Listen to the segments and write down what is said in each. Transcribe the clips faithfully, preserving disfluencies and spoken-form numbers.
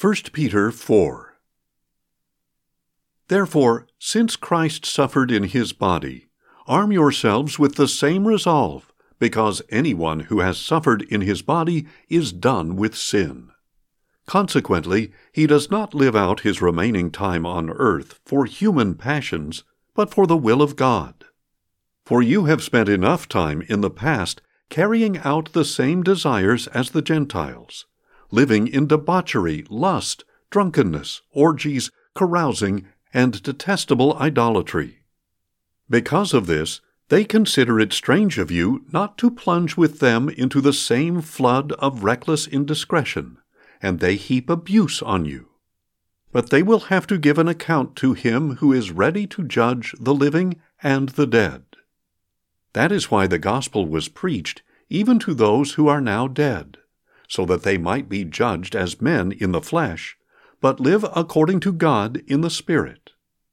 First Peter four. Therefore, since Christ suffered in his body, arm yourselves with the same resolve, because anyone who has suffered in his body is done with sin. Consequently, he does not live out his remaining time on earth for human passions, but for the will of God. For you have spent enough time in the past carrying out the same desires as the Gentiles, living in debauchery, lust, drunkenness, orgies, carousing, and detestable idolatry. Because of this, they consider it strange of you not to plunge with them into the same flood of reckless indiscretion, and they heap abuse on you. But they will have to give an account to him who is ready to judge the living and the dead. That is why the gospel was preached even to those who are now dead, so that they might be judged as men in the flesh, but live according to God in the Spirit.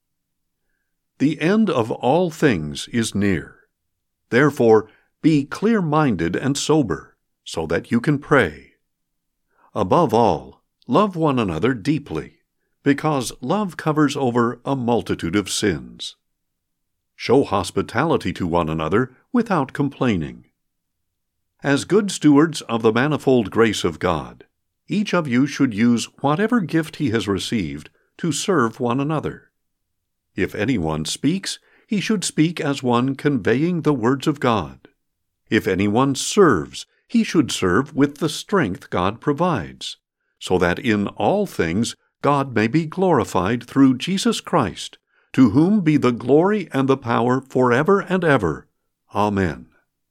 The end of all things is near. Therefore, be clear-minded and sober, so that you can pray. Above all, love one another deeply, because love covers over a multitude of sins. Show hospitality to one another without complaining. As good stewards of the manifold grace of God, each of you should use whatever gift he has received to serve one another. If anyone speaks, he should speak as one conveying the words of God. If anyone serves, he should serve with the strength God provides, so that in all things God may be glorified through Jesus Christ, to whom be the glory and the power forever and ever. Amen.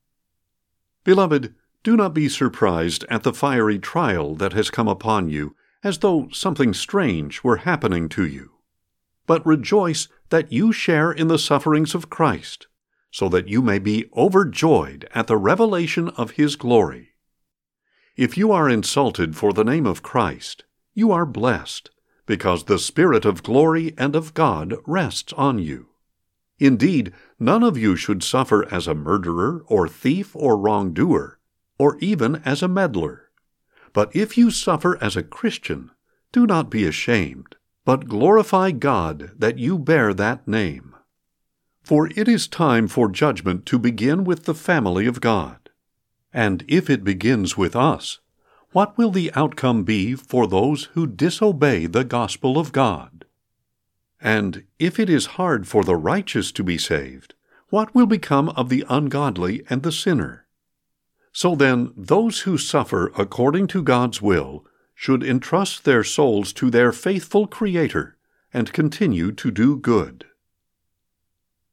Beloved, do not be surprised at the fiery trial that has come upon you, as though something strange were happening to you. But rejoice that you share in the sufferings of Christ, so that you may be overjoyed at the revelation of his glory. If you are insulted for the name of Christ, you are blessed, because the Spirit of glory and of God rests on you. Indeed, none of you should suffer as a murderer or thief or wrongdoer, or even as a meddler. But if you suffer as a Christian, do not be ashamed, but glorify God that you bear that name. For it is time for judgment to begin with the family of God. And if it begins with us, what will the outcome be for those who disobey the gospel of God? And if it is hard for the righteous to be saved, what will become of the ungodly and the sinner? So then, those who suffer according to God's will should entrust their souls to their faithful Creator and continue to do good.